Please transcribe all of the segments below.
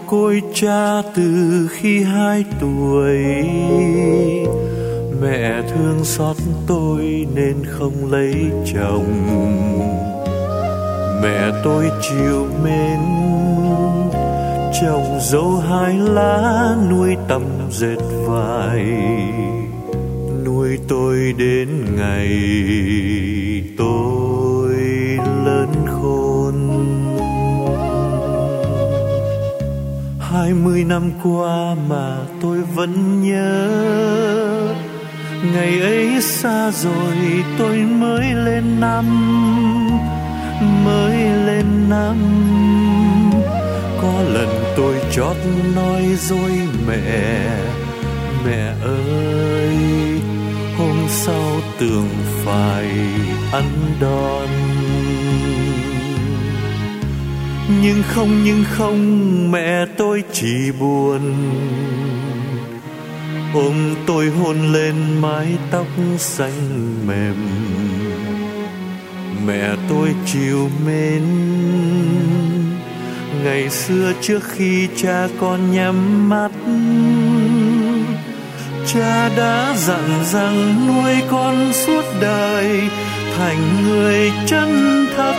côi cha từ khi 2 tuổi. Mẹ thương xót tôi nên không lấy chồng. Mẹ tôi chiều mến, trồng dâu 2 lá, nuôi tằm dệt vải, nuôi tôi đến ngày tôi lớn khôn. 20 năm qua mà tôi vẫn nhớ, ngày ấy xa rồi tôi mới lên năm. Có lần tôi chót nói dối mẹ, mẹ ơi hôm sau tưởng phải ăn đòn. Nhưng không mẹ tôi chỉ buồn, ôm tôi hôn lên mái tóc xanh mềm. Mẹ tôi chiều mến, ngày xưa trước khi cha con nhắm mắt, cha đã dặn rằng nuôi con suốt đời thành người chân thật.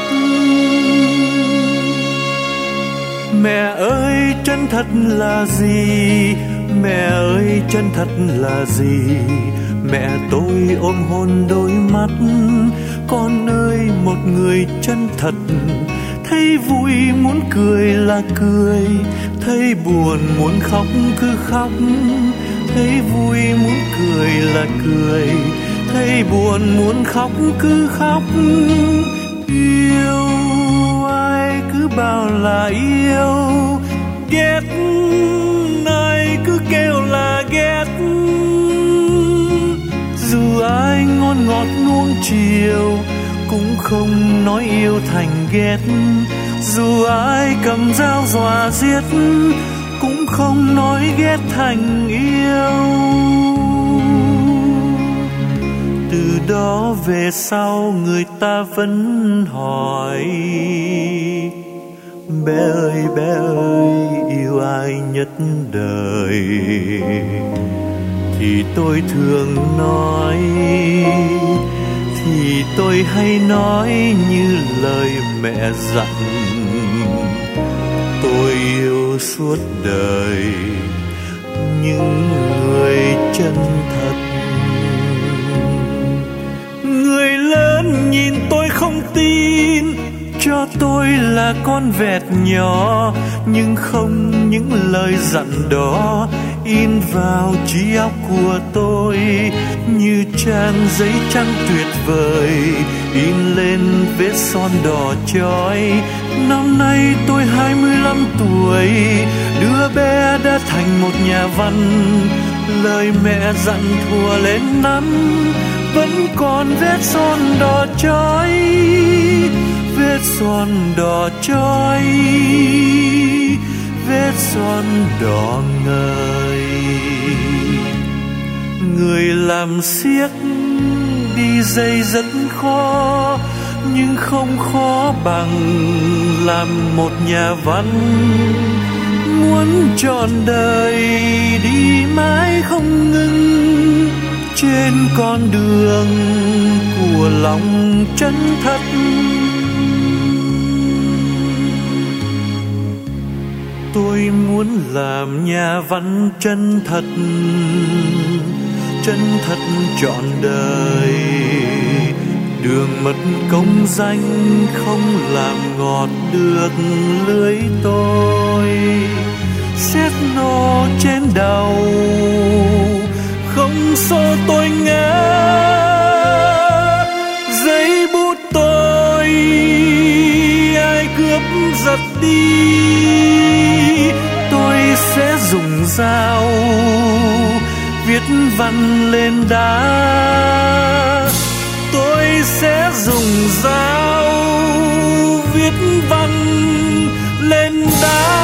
Mẹ ơi chân thật là gì? Mẹ ơi chân thật là gì? Mẹ tôi ôm hôn đôi mắt, con ơi một người chân thật. Thấy vui muốn cười là cười, thấy buồn muốn khóc cứ khóc. Thấy vui muốn cười là cười, thấy buồn muốn khóc cứ khóc. Yêu ai cứ bảo là yêu, ghét ai cứ kêu là ghét. Dù ai ngon ngọt nuông chiều cũng không nói yêu thành ghét. Dù ai cầm dao dọa giết cũng không nói ghét thành yêu. Từ đó về sau người ta vẫn hỏi, bé ơi yêu ai nhất đời? Thì tôi thường nói, thì tôi hay nói như lời mẹ dặn. Tôi yêu suốt đời những người chân thật. Người lớn nhìn tôi không tin, cho tôi là con vẹt nhỏ. Nhưng không những lời dặn đó in vào trí óc của tôi như trang giấy trắng tuyệt vời, in lên vết son đỏ chói. Năm nay tôi 25 tuổi, đứa bé đã thành một nhà văn. Lời mẹ dặn thuở lên năm vẫn còn vết son đỏ chói, vết son đỏ chói, vết son đỏ ngời. Người làm xiếc đi dây rất khó, nhưng không khó bằng làm một nhà văn. Muốn trọn đời đi mãi không ngừng trên con đường của lòng chân thật. Tôi muốn làm nhà văn chân thật, chân thật trọn đời. Đường mất công danh không làm ngọt được lưỡi tôi. Xét nô trên đầu không xô tôi ngã, giấy bút tôi ai cướp giật đi. Tôi sẽ dùng dao viết văn lên đá. Tôi sẽ dùng dao viết văn lên đá.